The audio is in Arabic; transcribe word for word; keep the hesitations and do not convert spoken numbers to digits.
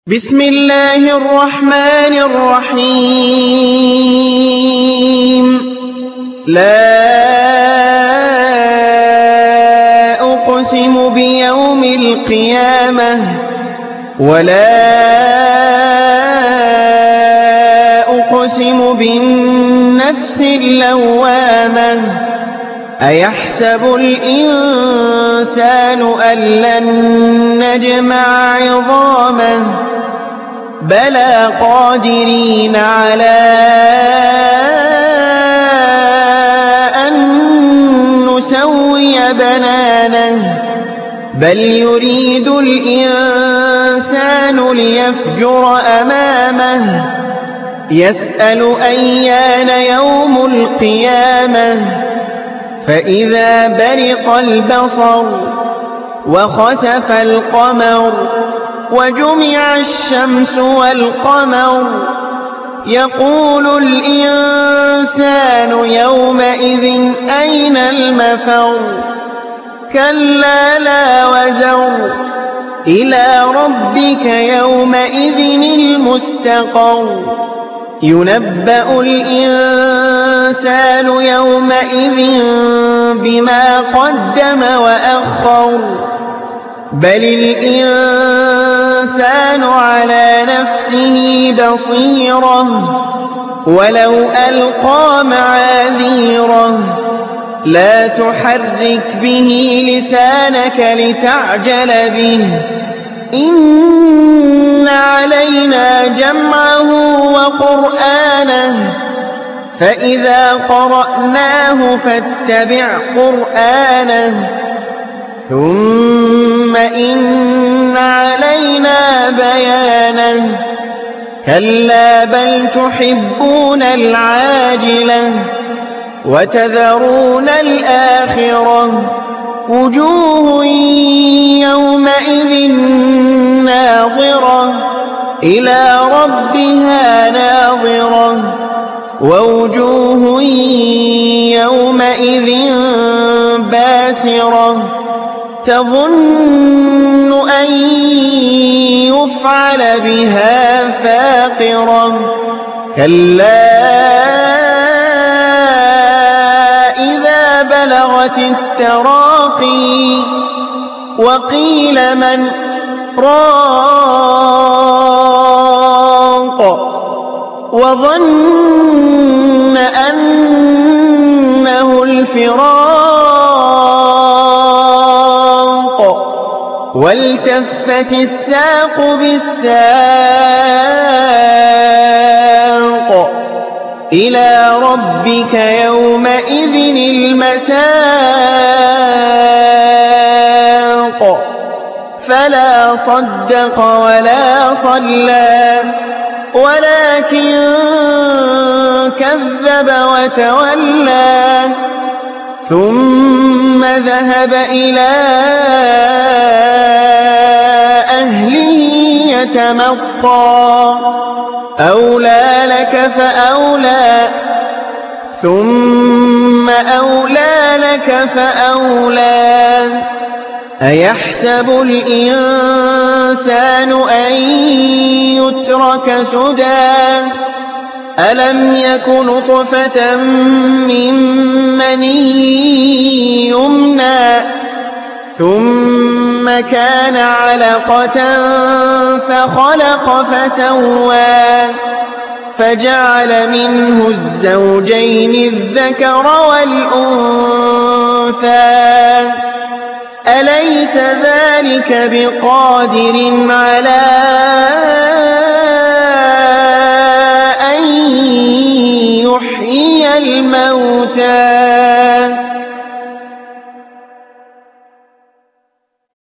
بسم الله الرحمن الرحيم. لا أقسم بيوم القيامة ولا أقسم بالنفس اللوامة أيحسب الإنسان أن لن نجمع عظامه بلى قادرين على أن نسوي بنانه بل يريد الإنسان ليفجر أمامه يسأل أيان يوم القيامة فإذا برق البصر وخسف القمر وجمع الشمس والقمر يقول الإنسان يومئذ أين المفر كلا لا وزر إلى ربك يومئذ المستقر ينبأ الإنسان يومئذ بما قدم وأخر بل الإنسان على نفسه بصيرة ولو ألقى معاذيره لا تحرك به لسانك لتعجل به إن علينا جمعه وقرآنه فإذا قرأناه فاتبع قرآنه ثم إن علينا بيانه كلا بل تحبون العاجلة وتذرون الآخرة وجوه يومئذ ناظرة إلى ربها ناظرة ووجوه يومئذ باسرة تظن أن يفعل بها فاقرة كلا إذا بلغت التراقي وقيل من راق وظن أنه الفراق والتفت الساق بالساق إلى ربك يومئذ المساق فلا صدق ولا صلى ولكن كذب وتولى ثم ذهب إلى أهله يتمطى أولى لك فأولى ثم أولى لك فأولى أيحسب الإنسان أن يترك سدى ألم يك نطفة من مني يمنى ثم كان علقة فخلق فسوى فجعل منه الزوجين الذكر والأنثى أليس ذلك بقادر على أن يحيي الموتى